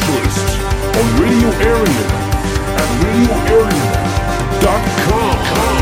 Traditionalists on Radio Aryan at radioaryan.com.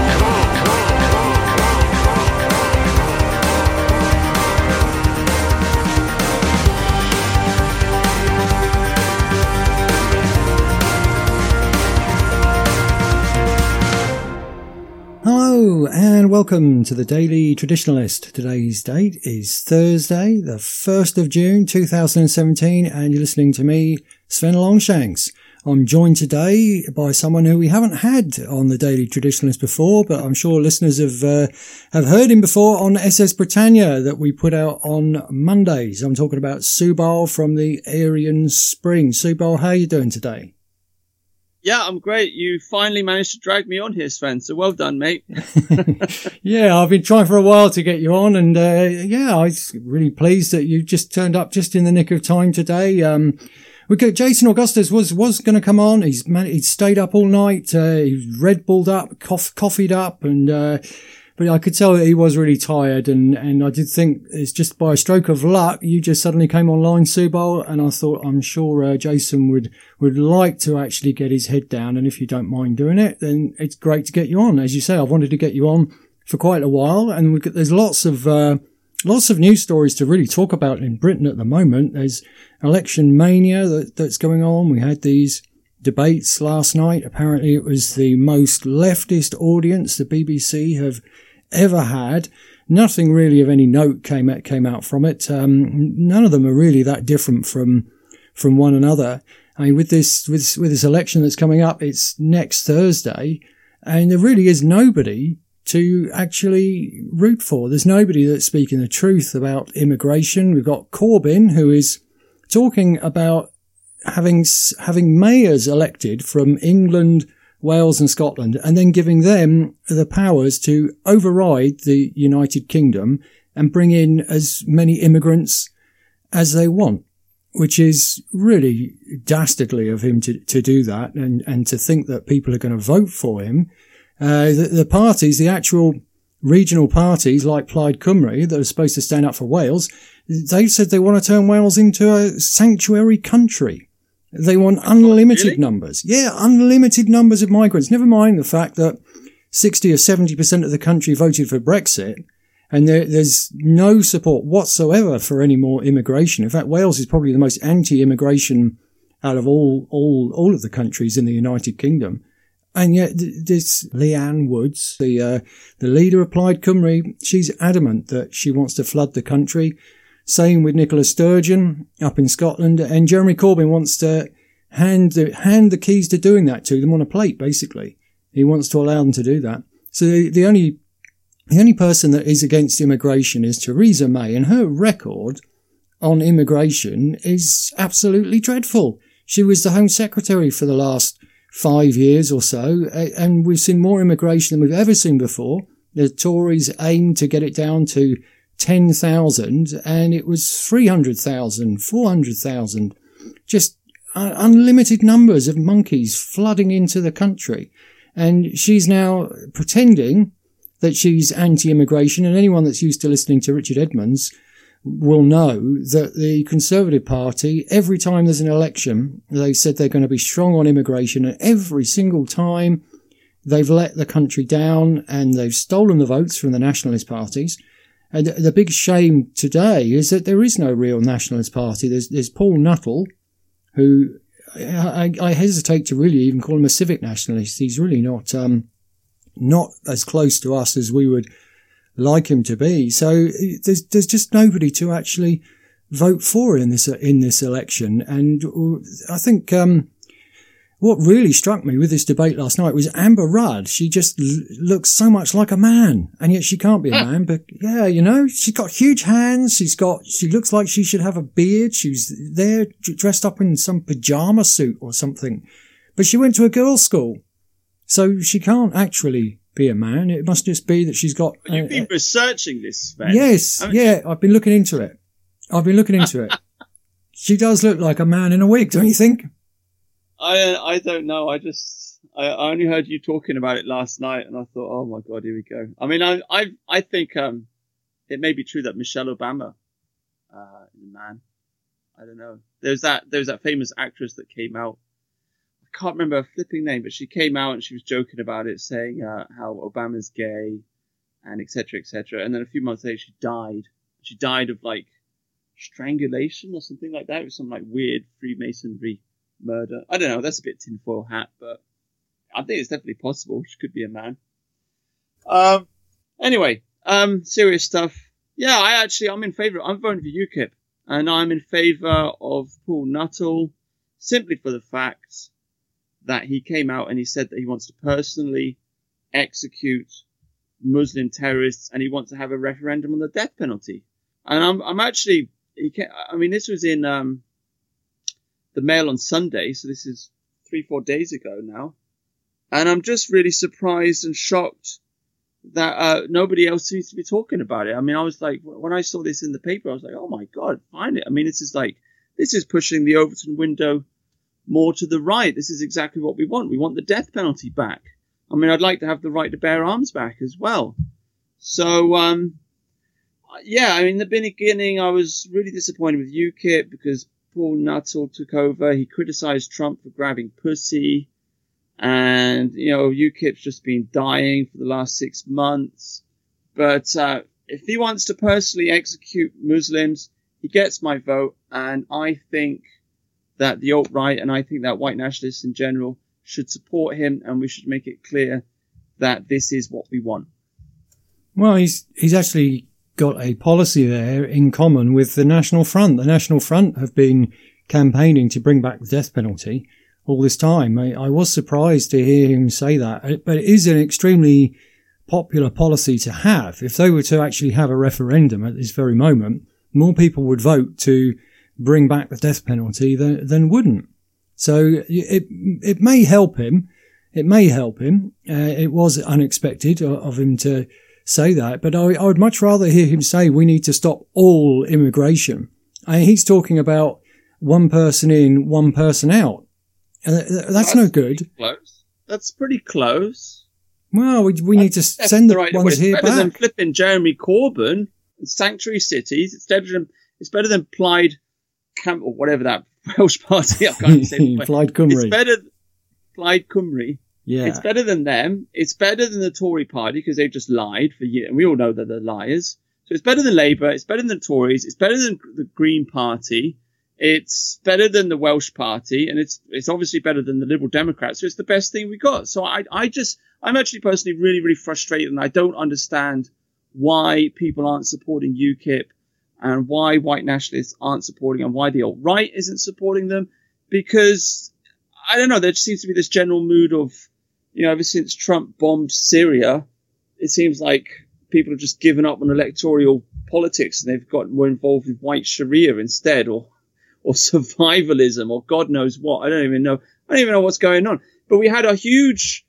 Hello and welcome to the Daily Traditionalist. Today's date is Thursday, the 1st of June 2017, and you're listening to me, Sven Longshanks. I'm joined today by someone who we haven't had on the Daily Traditionalist before, but I'm sure listeners have heard him before on SS Britannia that we put out on Mondays. I'm talking about Subal from the Aryan Spring. Subal, how are you doing today? Yeah, I'm great. You finally managed to drag me on here, Sven. So well done, mate. Yeah, I've been trying for a while to get you on, and I was really pleased that you just turned up just in the nick of time today. We got Jason Augustus was going to come on. He'd stayed up all night. He Red Bulled up, coffeeed up, and but I could tell that he was really tired, and I did think it's just by a stroke of luck you just suddenly came online, Subal, and I thought I'm sure Jason would like to actually get his head down, and if you don't mind doing it, then it's great to get you on. As you say, I've wanted to get you on for quite a while, and there's lots of news stories to really talk about in Britain at the moment. There's election mania that's going on. We had these debates last night. Apparently it was the most leftist audience the BBC have ever had. Nothing really of any note came out from it. None of them are really that different from one another. I mean, with this election that's coming up, it's next Thursday, and there really is nobody to actually root for. There's nobody that's speaking the truth about immigration. We've got Corbyn, who is talking about having mayors elected from England, Wales and Scotland, and then giving them the powers to override the United Kingdom and bring in as many immigrants as they want, which is really dastardly of him to do that, and to think that people are going to vote for him. The parties, the actual regional parties like Plaid Cymru that are supposed to stand up for Wales, they've said they want to turn Wales into a sanctuary country. They want unlimited numbers. Yeah, unlimited numbers of migrants. Never mind the fact that 60 or 70% of the country voted for Brexit, and there's no support whatsoever for any more immigration. In fact, Wales is probably the most anti-immigration out of all of the countries in the United Kingdom. And yet this Leanne Woods, the leader of Plaid Cymru, she's adamant that she wants to flood the country. Same with Nicola Sturgeon up in Scotland, and Jeremy Corbyn wants to hand the keys to doing that to them on a plate, basically. He wants to allow them to do that. So the only person that is against immigration is Theresa May, and her record on immigration is absolutely dreadful. She was the Home Secretary for the last 5 years or so, and we've seen more immigration than we've ever seen before. The Tories aimed to get it down to 10,000, and it was 300,000, 400,000, just unlimited numbers of monkeys flooding into the country. And she's now pretending that she's anti-immigration, and anyone that's used to listening to Richard Edmonds will know that the Conservative Party, every time there's an election, they said they're going to be strong on immigration, and every single time they've let the country down and they've stolen the votes from the nationalist parties. And the big shame today is that there is no real nationalist party. There's Paul Nuttall, who I hesitate to really even call him a civic nationalist. He's really not as close to us as we would like him to be. So there's just nobody to actually vote for in this election. And I think what really struck me with this debate last night was Amber Rudd. She just looks so much like a man, and yet she can't be a man. But yeah, she's got huge hands. She looks like she should have a beard. She's there dressed up in some pajama suit or something. But she went to a girls' school, so she can't actually be a man. It must just be that she's got... You've been researching this, Ben. Yes, I've been looking into it. She does look like a man in a wig, don't you think? I don't know. I only heard you talking about it last night, and I thought, oh my God, here we go. I mean, I think it may be true that Michelle Obama is a man. I don't know. There's that famous actress that came out. I can't remember her flipping name, but she came out and she was joking about it, saying how Obama's gay and et cetera, et cetera. And then a few months later, she died. She died of like strangulation or something like that. It was some like weird Freemasonry murder. I don't know. That's a bit tinfoil hat, but I think it's definitely possible. She could be a man. Anyway, serious stuff. Yeah, I'm in favour. I'm voting for UKIP, and I'm in favour of Paul Nuttall simply for the fact that he came out and he said that he wants to personally execute Muslim terrorists and he wants to have a referendum on the death penalty. And I'm actually, this was in the Mail on Sunday, so this is 3-4 days ago now. And I'm just really surprised and shocked that nobody else seems to be talking about it. I mean, I was like, when I saw this in the paper, I was like, oh my God, find it. I mean, this is pushing the Overton window more to the right. This is exactly what we want. We want the death penalty back. I mean, I'd like to have the right to bear arms back as well. So, in the beginning, I was really disappointed with UKIP because Paul Nuttall took over. He criticized Trump for grabbing pussy. And, UKIP's just been dying for the last 6 months. But if he wants to personally execute Muslims, he gets my vote. And I think that the alt-right and I think that white nationalists in general should support him. And we should make it clear that this is what we want. Well, he's actually got a policy there in common with the National Front. The National Front have been campaigning to bring back the death penalty all this time. I was surprised to hear him say that, but it is an extremely popular policy to have. If they were to actually have a referendum at this very moment, more people would vote to bring back the death penalty than wouldn't. So it may help him. It may help him. It was unexpected of him to say that, but I would much rather hear him say we need to stop all immigration. He's talking about one person in, one person out. That's no good. Close. That's pretty close. Well, we need to send the right ones here back. It's better than flipping Jeremy Corbyn and sanctuary cities. It's better than Plaid Camp or whatever that Welsh party. I can't say. Plaid Cymru. It's better. Plaid Cymru. Yeah. It's better than them. It's better than the Tory party because they've just lied for years, and we all know that they're liars. So it's better than Labour. It's better than the Tories. It's better than the Green Party. It's better than the Welsh Party, and it's obviously better than the Liberal Democrats. So it's the best thing we got. So I'm actually personally really, really frustrated, and I don't understand why people aren't supporting UKIP and why white nationalists aren't supporting and why the alt-right isn't supporting them. Because, I don't know, there just seems to be this general mood of, ever since Trump bombed Syria, it seems like people have just given up on electoral politics and they've got more involved with white Sharia instead, or survivalism, or God knows what. I don't even know what's going on. But we had a huge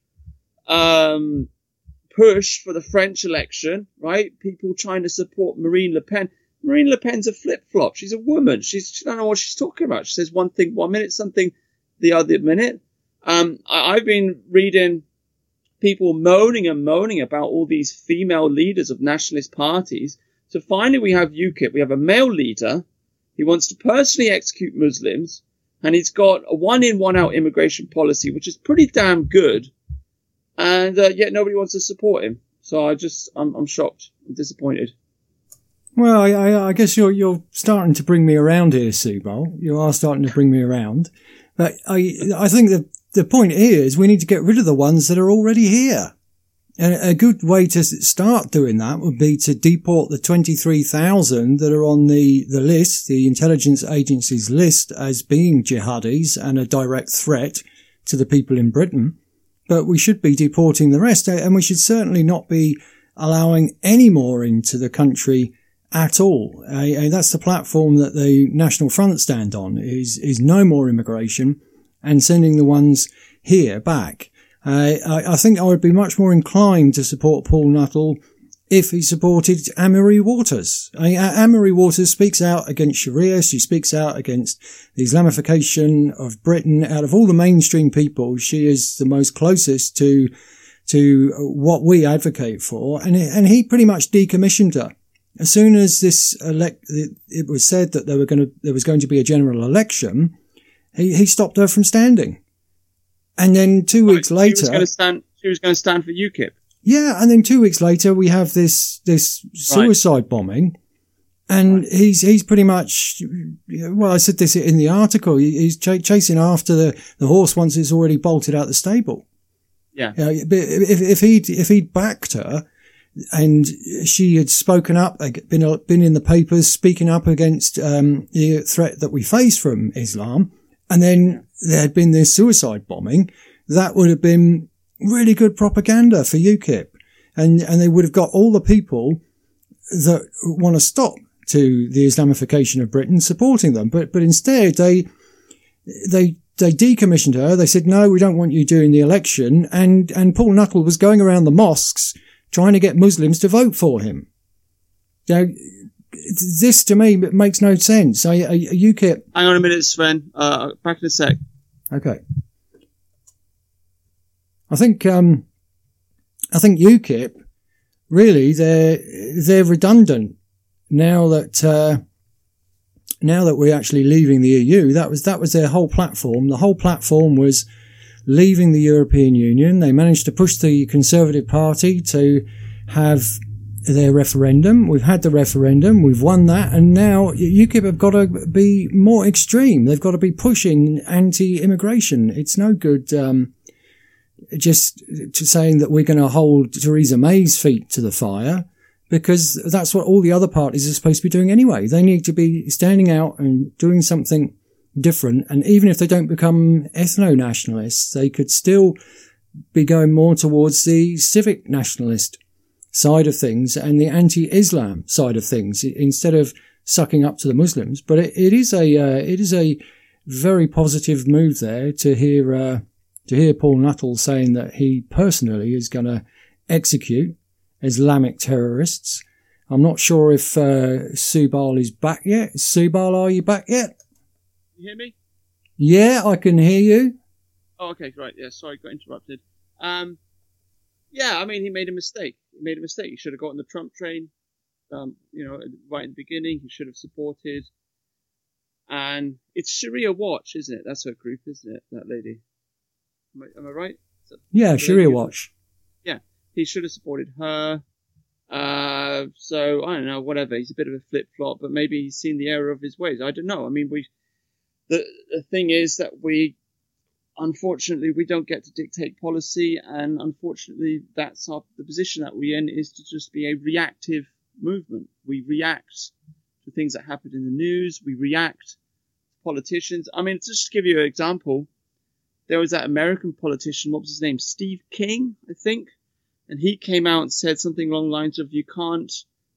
push for the French election, right? People trying to support Marine Le Pen. Marine Le Pen's a flip-flop. She's a woman. She don't know what she's talking about. She says one thing one minute, something the other minute. I've been reading people moaning about all these female leaders of nationalist parties. So finally we have UKIP. We have a male leader. He wants to personally execute Muslims, and he's got a one-in, one-out immigration policy, which is pretty damn good. And yet nobody wants to support him. So I'm shocked. I'm disappointed. Well, I guess you're starting to bring me around here, Subal. You are starting to bring me around. But I think the point here is we need to get rid of the ones that are already here. And a good way to start doing that would be to deport the 23,000 that are on the list, the intelligence agency's list, as being jihadis and a direct threat to the people in Britain. But we should be deporting the rest, and we should certainly not be allowing any more into the country at all. That's the platform that the National Front stand on, is no more immigration and sending the ones here back. I think I would be much more inclined to support Paul Nuttall if he supported Anne-Marie Waters. Anne-Marie Waters speaks out against Sharia. She speaks out against the Islamification of Britain. Out of all the mainstream people, she is the most closest to what we advocate for. And he pretty much decommissioned her. as soon as it was said that there was going to be a general election, he stopped her from standing. And then 2 weeks later, she was going to stand for UKIP. Yeah, and then 2 weeks later, we have this suicide bombing, and he's pretty much, well, I said this in the article, he's chasing after the horse once it's already bolted out the stable. Yeah. But if he'd backed her, and she had spoken up, been in the papers speaking up against the threat that we face from Islam, and then there had been this suicide bombing, that would have been really good propaganda for UKIP. And they would have got all the people that want to stop to the Islamification of Britain supporting them. But instead they decommissioned her. They said, no, we don't want you doing the election. And Paul Nuttall was going around the mosques trying to get Muslims to vote for him. Now, this to me makes no sense. UKIP. Hang on a minute, Sven. Back in a sec. Okay. I think UKIP, really, they're redundant now that we're actually leaving the EU. That was their whole platform. The whole platform was leaving the European Union. They managed to push the Conservative Party to have their referendum. We've had the referendum. We've won that. And now UKIP have got to be more extreme. They've got to be pushing anti-immigration. It's no good, just saying that we're going to hold Theresa May's feet to the fire, because that's what all the other parties are supposed to be doing anyway. They need to be standing out and doing something different. And even if they don't become ethno-nationalists, they could still be going more towards the civic nationalist side of things and the anti-Islam side of things, instead of sucking up to the Muslims. But it is a very positive move there to hear Paul Nuttall saying that he personally is going to execute Islamic terrorists. I'm not sure if Subal is back yet. Subal, are you back yet? You hear me? Yeah, I can hear you. Oh, okay, right. Yeah, sorry, got interrupted. Yeah, I mean, he made a mistake. He should have gotten the Trump train, right in the beginning. He should have supported. And it's Sharia Watch, isn't it? That's her group, isn't it? That lady. Am I right? Yeah, Sharia Watch. Yeah, he should have supported her. So, I don't know, whatever. He's a bit of a flip-flop, but maybe he's seen the error of his ways. I don't know. I mean, the thing is that unfortunately, we don't get to dictate policy, and unfortunately, that's the position that we're in, is to just be a reactive movement. We react to things that happen in the news. We react to politicians. I mean, just to give you an example, there was that American politician, what was his name? Steve King, I think. And he came out and said something along the lines of, you can't,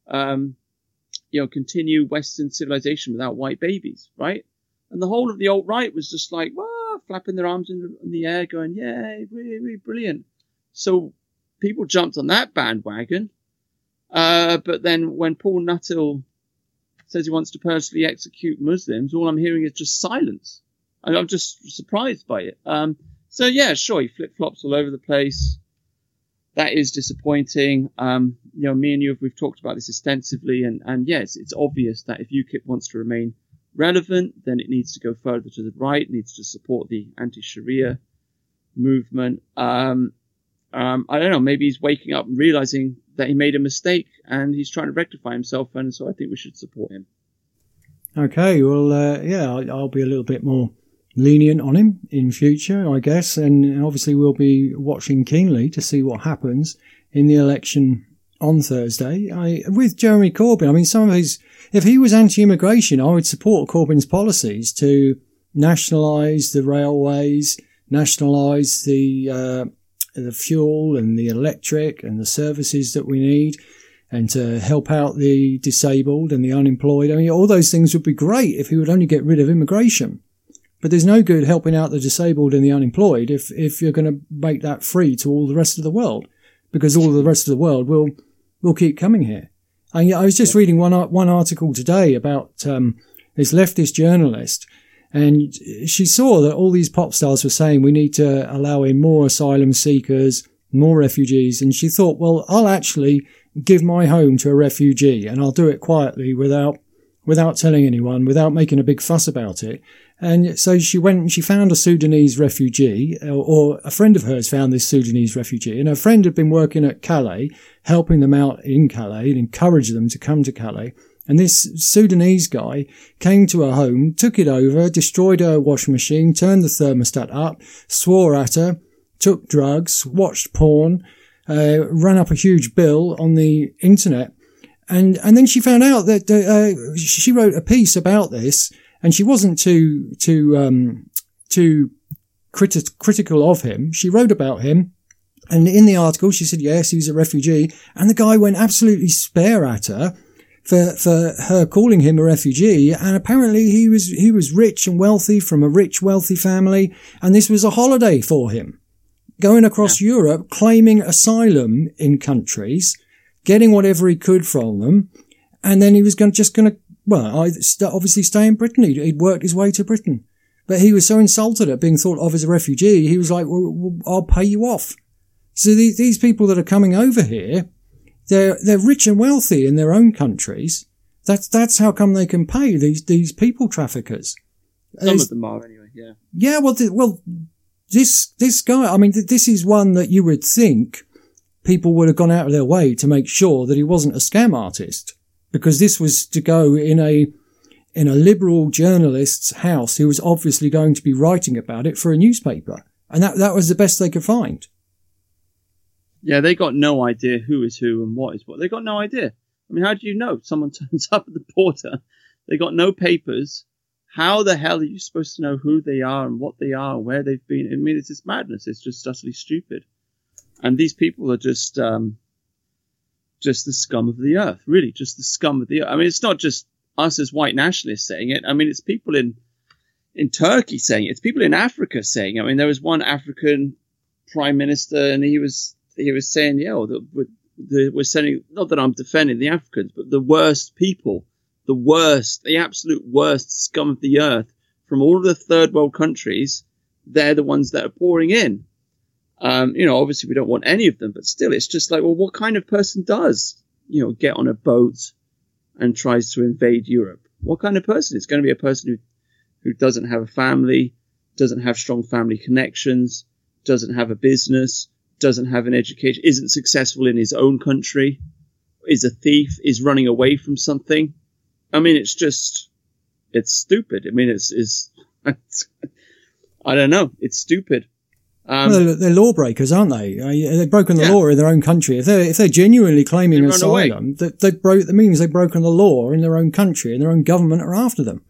continue Western civilization without white babies, right? And the whole of the alt-right was just like, whoa, flapping their arms in the air, going, yay, really brilliant. So people jumped on that bandwagon. But then when Paul Nuttall says he wants to personally execute Muslims, all I'm hearing is just silence. And I'm just surprised by it. So yeah, sure, he flip-flops all over the place. That is disappointing. Me and you, we've talked about this extensively, and yes, it's obvious that if UKIP wants to remain relevant, then it needs to go further to the right, needs to support the anti-Sharia movement. I don't know, maybe he's waking up and realizing that he made a mistake and he's trying to rectify himself, and so I think we should support him. Okay, well, I'll be a little bit more lenient on him in future, I guess, and obviously we'll be watching keenly to see what happens in the election on Thursday. With Jeremy Corbyn, I mean, if he was anti-immigration, I would support Corbyn's policies to nationalise the railways, nationalise the fuel and the electric and the services that we need, and to help out the disabled and the unemployed. I mean, all those things would be great if he would only get rid of immigration. But there's no good helping out the disabled and the unemployed if you're going to make that free to all the rest of the world, because all the rest of the world will keep coming here. And I was just reading one article today about this leftist journalist, and she saw that all these pop stars were saying we need to allow in more asylum seekers, more refugees, and she thought, well, I'll actually give my home to a refugee, and I'll do it quietly without telling anyone, without making a big fuss about it. And so she went and she found a Sudanese refugee, or a friend of hers found this Sudanese refugee, and her friend had been working at Calais, helping them out in Calais and encouraged them to come to Calais. And this Sudanese guy came to her home, took it over, destroyed her washing machine, turned the thermostat up, swore at her, took drugs, watched porn, ran up a huge bill on the internet. And then she found out that she wrote a piece about this, and she wasn't too critical of him. She wrote about him, and in the article she said yes, he was a refugee, and the guy went absolutely spare at her for her calling him a refugee. And apparently he was rich and wealthy, from a rich, wealthy family, and this was a holiday for him, going across Europe, claiming asylum in countries, getting whatever he could from them, and then he was obviously stay in Britain. He'd worked his way to Britain. But he was so insulted at being thought of as a refugee, he was like, well, I'll pay you off. So these people that are coming over here, they're rich and wealthy in their own countries. That's how come they can pay these people traffickers. Some of them are anyway, yeah. Yeah, this guy, I mean, this is one that you would think people would have gone out of their way to make sure that he wasn't a scam artist, because this was to go in a liberal journalist's house who was obviously going to be writing about it for a newspaper. And that was the best they could find. Yeah, they got no idea who is who and what is what. They got no idea. I mean, how do you know? Someone turns up at the border. They got no papers. How the hell are you supposed to know who they are and what they are and where they've been? I mean, it's just madness. It's just utterly stupid. And these people are just the scum of the earth, really, just the scum of the earth. I mean, it's not just us as white nationalists saying it. I mean, it's people in Turkey saying it. It's people in Africa saying it. I mean, there was one African prime minister, and he was saying, we're sending, not that I'm defending the Africans, but the worst people, the absolute worst scum of the earth from all of the third world countries. They're the ones that are pouring in. Obviously we don't want any of them, but still, it's just like, well, what kind of person does, get on a boat and tries to invade Europe? What kind of person? It's going to be a person who doesn't have a family, doesn't have strong family connections, doesn't have a business, doesn't have an education, isn't successful in his own country, is a thief, is running away from something. I mean, it's stupid. I mean, it's I don't know. It's stupid. They're lawbreakers, aren't they? They've broken the law in their own country. If they're genuinely claiming asylum, that means they've broken the law in their own country, and their own government are after them.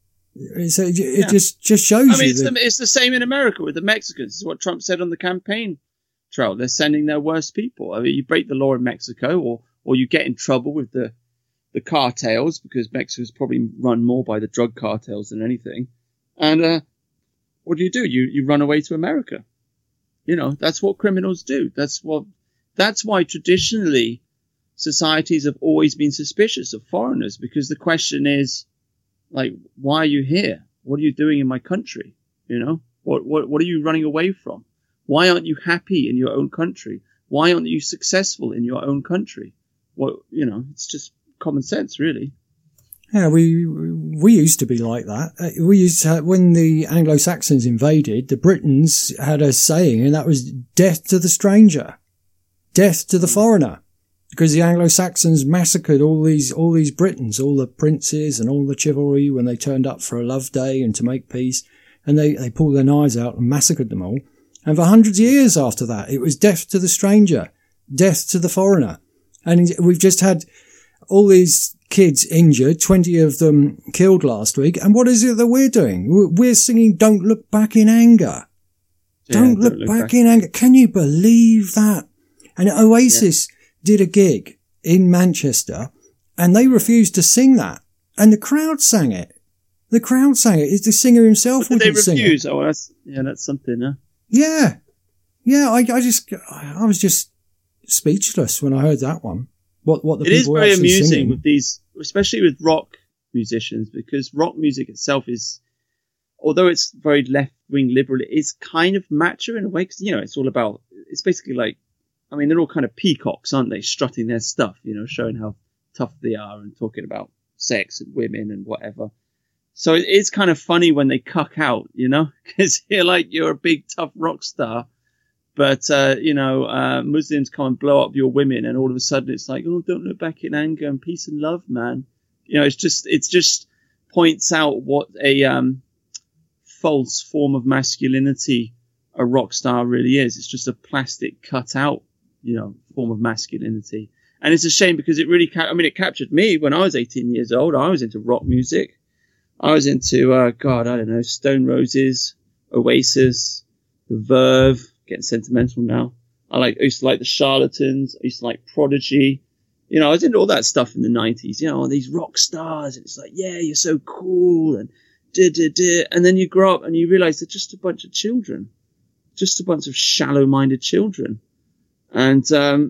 It just shows you. I mean, it's the same in America with the Mexicans. It's what Trump said on the campaign trail. They're sending their worst people. I mean, you break the law in Mexico, or you get in trouble with the cartels, because Mexico's probably run more by the drug cartels than anything. And what do? You run away to America. That's what criminals do. That's why traditionally societies have always been suspicious of foreigners, because the question is, like, why are you here? What are you doing in my country? What are you running away from? Why aren't you happy in your own country? Why aren't you successful in your own country? It's just common sense, really. Yeah, we used to be like that. We used to when the Anglo-Saxons invaded, the Britons had a saying, and that was death to the stranger, death to the foreigner, because the Anglo-Saxons massacred all these Britons, all the princes and all the chivalry when they turned up for a love day and to make peace, and they pulled their knives out and massacred them all. And for hundreds of years after that, it was death to the stranger, death to the foreigner. And we've just had all these kids injured, 20 of them killed last week. And what is it that we're doing? We're singing Don't Look Back in Anger. Don't look back in anger. Can you believe that? And Oasis did a gig in Manchester, and they refused to sing that. And the crowd sang it. The singer himself wouldn't sing it. They refused? Oh, that's something, huh? Yeah. Yeah, I was just speechless when I heard that one. What the people It is very amusing singing. with these, especially with rock musicians, because rock music itself is, although it's very left-wing liberal, it is kind of macho in a way, because, it's all about, it's basically like, I mean, they're all kind of peacocks, aren't they? Strutting their stuff, showing how tough they are and talking about sex and women and whatever. So it's kind of funny when they cuck out, because you're a big tough rock star, but Muslims come and blow up your women, and all of a sudden it's like, oh, don't look back in anger and peace and love, man. It's just points out what a false form of masculinity a rock star really is. It's just a plastic cut out, form of masculinity. And it's a shame because it really, it captured me when I was 18 years old. I was into rock music. I was into, Stone Roses, Oasis, The Verve, getting sentimental now. I used to like the Charlatans. I used to like Prodigy. I was into all that stuff in the 90s, these rock stars. And it's like, yeah, you're so cool. And and then you grow up and you realize they're just a bunch of children, just a bunch of shallow-minded children. And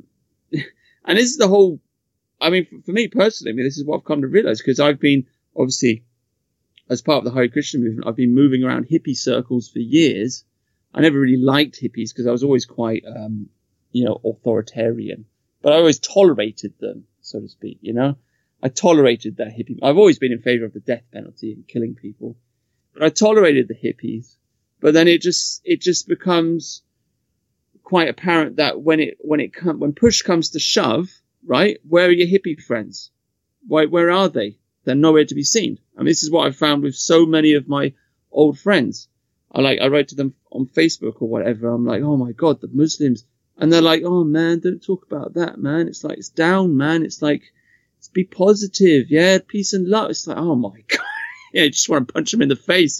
and this is the whole, for me personally, this is what I've come to realize, because I've been, obviously, as part of the Hare Krishna movement, I've been moving around hippie circles for years. I never really liked hippies because I was always quite, authoritarian, but I always tolerated them, so to speak, I tolerated that hippie. I've always been in favor of the death penalty and killing people, but I tolerated the hippies. But then it just becomes quite apparent that when push comes to shove, right? Where are your hippie friends? Where are they? They're nowhere to be seen. This is what I've found with so many of my old friends. I write to them on Facebook or whatever. I'm like, oh my God, the Muslims. And they're like, oh man, don't talk about that, man. It's like, it's down, man. It's like, be positive. Yeah. Peace and love. It's like, oh my God. I just want to punch them in the face,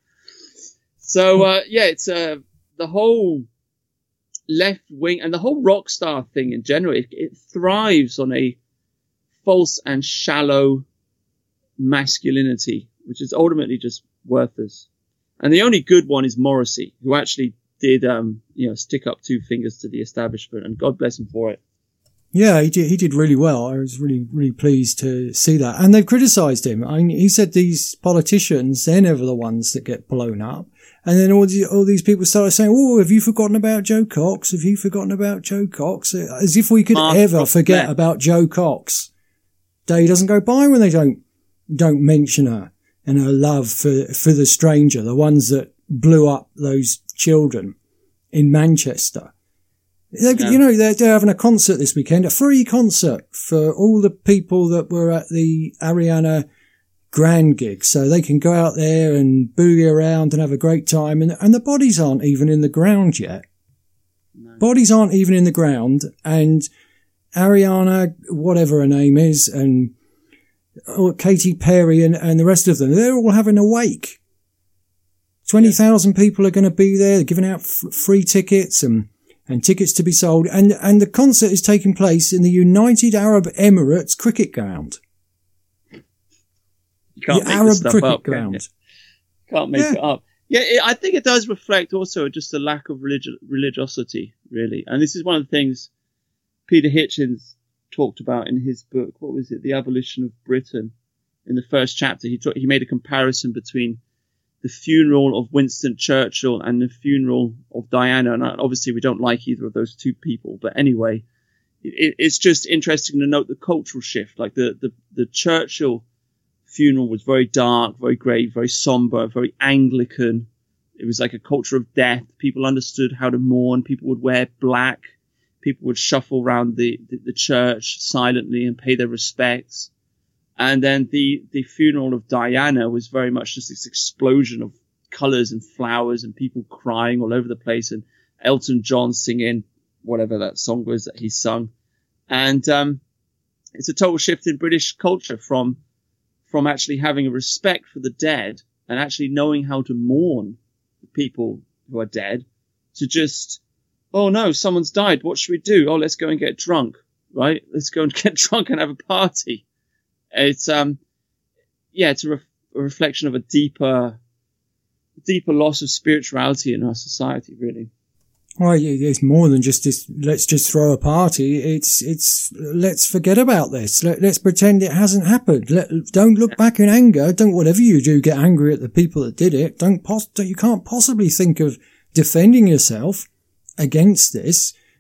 So, it's, the whole left wing and the whole rock star thing in general, it thrives on a false and shallow masculinity, which is ultimately just worthless. And the only good one is Morrissey, who actually did, stick up two fingers to the establishment, and God bless him for it. Yeah, he did really well. I was really, really pleased to see that. And they've criticised him. He said these politicians, they're never the ones that get blown up. And then all these people started saying, oh, have you forgotten about Joe Cox? Have you forgotten about Joe Cox? As if we could ever forget about Joe Cox. Day doesn't go by when they don't mention her and her love for the stranger, the ones that blew up those children in Manchester. They're having a concert this weekend, a free concert for all the people that were at the Ariana Grande gig. So they can go out there and boogie around and have a great time. And the bodies aren't even in the ground yet. No. Bodies aren't even in the ground. And Ariana, whatever her name is, and Katy Perry and the rest of them, they're all having a wake. 20,000 people are going to be there. They're giving out free tickets and tickets to be sold. And the concert is taking place in the United Arab Emirates cricket ground. You can't make Arab this stuff cricket up, ground. Can't make it up. Yeah, I think it does reflect also just a lack of religiosity, really. And this is one of the things Peter Hitchens talked about in his book. What was it? The Abolition of Britain. In the first chapter, he made a comparison between the funeral of Winston Churchill and the funeral of Diana. And obviously we don't like either of those two people. But anyway, it's just interesting to note the cultural shift. Like the Churchill funeral was very dark, very grey, very somber, very Anglican. It was like a culture of death. People understood how to mourn. People would wear black. People would shuffle around the church silently and pay their respects. And then the funeral of Diana was very much just this explosion of colours and flowers and people crying all over the place, and Elton John singing whatever that song was that he sung. And it's a total shift in British culture from actually having a respect for the dead and actually knowing how to mourn the people who are dead, to just, oh no, someone's died. What should we do? Oh, let's go and get drunk, right? Let's go and get drunk and have a party. It's, it's a reflection of a deeper loss of spirituality in our society, really. Well, it's more than just this, let's just throw a party. It's, let's forget about this. Let's pretend it hasn't happened. Don't look back in anger. Don't, whatever you do, get angry at the people that did it. You can't possibly think of defending yourself against this.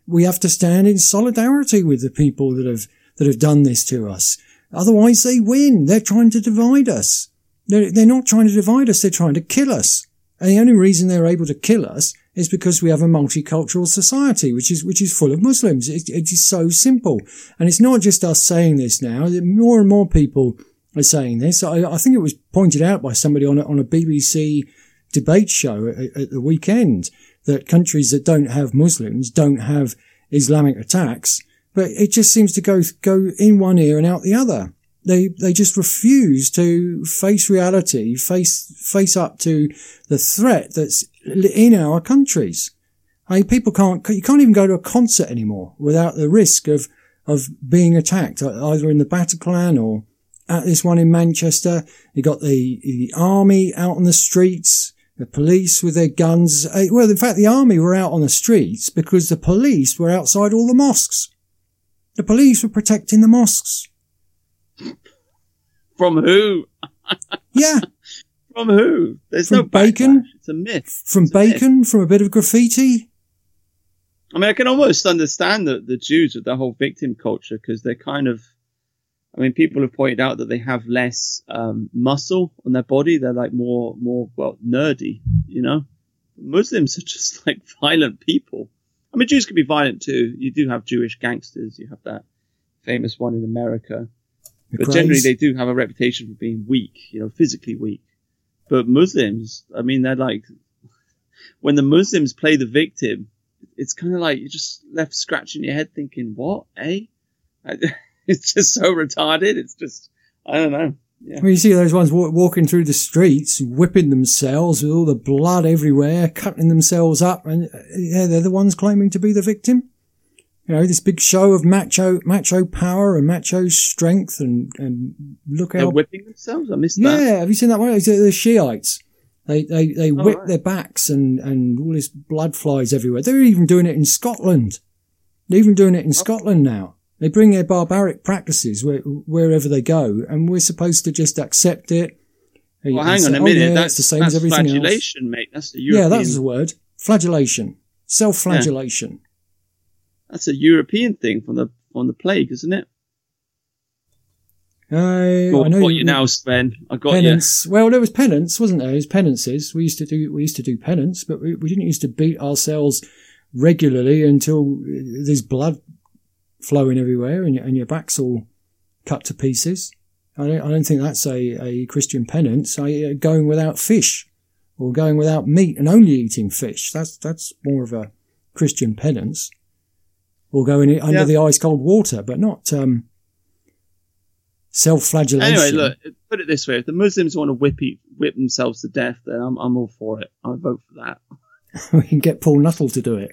we have to stand in solidarity with the people that have done this to us. Otherwise they win. They're trying to divide us. They're not trying to divide us. They're trying to kill us. And the only reason they're able to kill us is because we have a multicultural society, which is full of Muslims. It is so simple. And it's not just us saying this now. More and more people are saying this. I think it was pointed out by somebody on a BBC debate show at the weekend that countries that don't have Muslims don't have Islamic attacks, but it just seems to go in one ear and out the other. They just refuse to face reality, face up to the threat that's in our countries. I mean, you can't even go to a concert anymore without the risk of being attacked, either in the Bataclan or at this one in Manchester. You got the army out on the streets, the police with their guns. Well, in fact, the army were out on the streets because the police were outside all the mosques. The police were protecting the mosques. From who? Yeah. From who? There's from no bacon. Backlash. It's a myth. From it's bacon, myth. from a bit of graffiti. I mean, I can almost understand the Jews with the whole victim culture because they're kind of, I mean, people have pointed out that they have less muscle on their body. They're like more well, nerdy, you know? Muslims are just like violent people. I mean, Jews can be violent too. You do have Jewish gangsters. You have that famous one in America. But generally, they do have a reputation for being weak, you know, physically weak. But Muslims, I mean, they're like, when the Muslims play the victim, it's kind of like you're just left scratching your head thinking, what, eh? It's just so retarded. It's just, I don't know. Yeah. Well, you see those ones walking through the streets, whipping themselves with all the blood everywhere, cutting themselves up, and yeah, they're the ones claiming to be the victim. You know, this big show of macho power and macho strength and look how... They're whipping themselves? I missed that. Yeah, have you seen that one? It's the Shiites. They whip right. their backs and all this blood flies everywhere. They're even doing it in Scotland. They're even doing it in Scotland now. They bring their barbaric practices wherever they go, and we're supposed to just accept it. Well, hang on a minute. Yeah, that's the same as everything flagellation, else. Mate. That's the European... Yeah, that's the word. Flagellation. Self-flagellation. Yeah. That's a European thing from the plague, isn't it? I know you now, Sven. I got penance. You. Well, there was penance, wasn't there? There was penances. We used to do penance, but we didn't used to beat ourselves regularly until there's blood flowing everywhere and your back's all cut to pieces. I don't think that's a Christian penance. Going without fish or going without meat and only eating fish. That's more of a Christian penance. Or going under the ice cold water, but not self-flagellation. Anyway, look, put it this way: if the Muslims want to whip themselves to death, then I'm all for it. I vote for that. We can get Paul Nuttall to do it.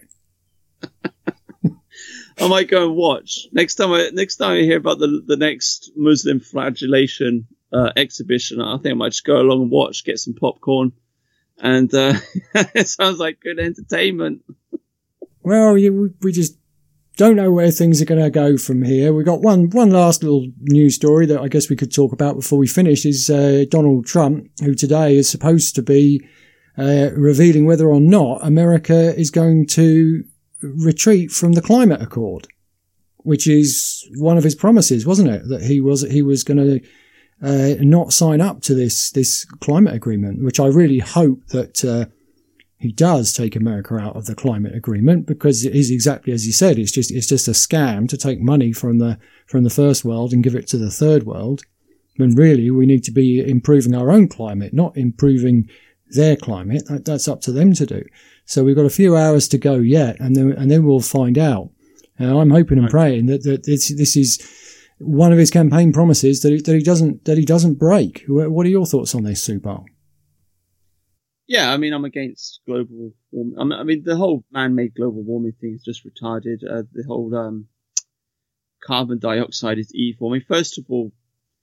I might go and watch next time I hear about the next Muslim flagellation exhibition. I think I might just go along and watch, get some popcorn, and it sounds like good entertainment. Well, we just don't know where things are going to go from here. We got one last little news story that I guess we could talk about before we finish is Donald Trump, who today is supposed to be revealing whether or not America is going to retreat from the climate accord, which is one of his promises, wasn't it? That he was going to not sign up to this climate agreement, which I really hope that he does take America out of the climate agreement, because it is exactly as he said. It's just a scam to take money from the first world and give it to the third world. When really we need to be improving our own climate, not improving their climate. That's up to them to do. So we've got a few hours to go yet, and then we'll find out. I'm hoping and praying that this is one of his campaign promises that he doesn't break. What are your thoughts on this, Subal? Yeah, I mean, I'm against global warming. I mean, the whole man-made global warming thing is just retarded. The whole carbon dioxide is evil. I mean, first of all,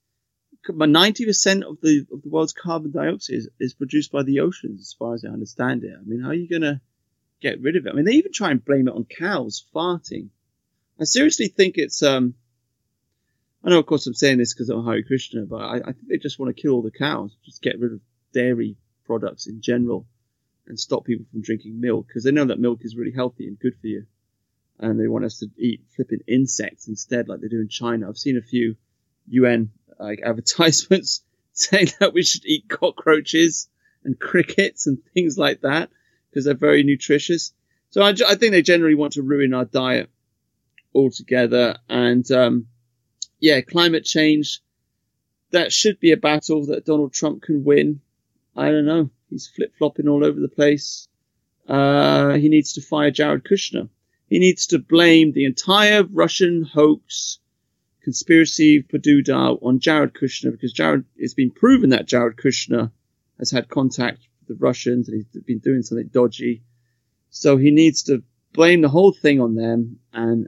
90% of the world's carbon dioxide is produced by the oceans, as far as I understand it. I mean, how are you going to get rid of it? I mean, they even try and blame it on cows farting. I seriously think it's... I know, of course, I'm saying this because I'm a Hare Krishna, but I think they just want to kill all the cows, just get rid of dairy products in general and stop people from drinking milk, because they know that milk is really healthy and good for you. and they want us to eat flipping insects instead, like they do in China. I've seen a few UN advertisements saying that we should eat cockroaches and crickets and things like that because they're very nutritious. So I think they generally want to ruin our diet altogether. And climate change, that should be a battle that Donald Trump can win. I don't know. He's flip-flopping all over the place. He needs to fire Jared Kushner. He needs to blame the entire Russian hoax, conspiracy padoodah on Jared Kushner, because it's been proven that Jared Kushner has had contact with the Russians and he's been doing something dodgy. So he needs to blame the whole thing on them and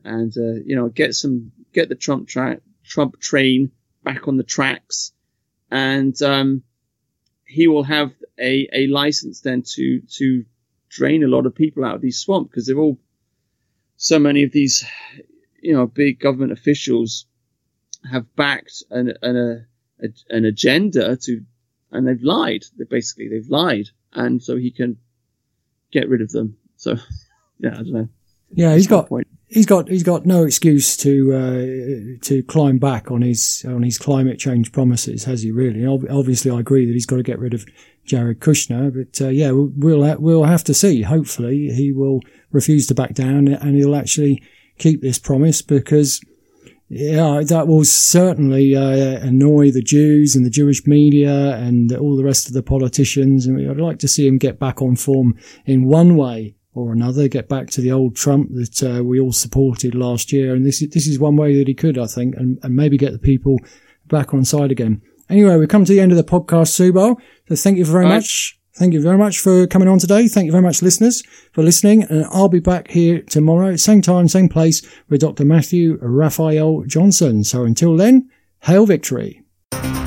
get the Trump train back on the tracks, and he will have a license then to drain a lot of people out of these swamps, because they're all, so many of these, big government officials have backed an agenda and they've lied. They've lied, and so he can get rid of them. So, yeah, I don't know. Yeah, he's got no excuse to climb back on his climate change promises, has he? Really? Obviously, I agree that he's got to get rid of Jared Kushner, but we'll have to see. Hopefully, he will refuse to back down and he'll actually keep this promise, because that will certainly annoy the Jews and the Jewish media and all the rest of the politicians. And I'd like to see him get back on form in one way or another, get back to the old Trump that we all supported last year. And this is one way that he could, I think, and maybe get the people back on side again. Anyway, we've come to the end of the podcast, Subal. So thank you very much. Thank you very much for coming on today. Thank you very much, listeners, for listening. And I'll be back here tomorrow, same time, same place, with Dr. Matthew Raphael Johnson. So until then, hail victory.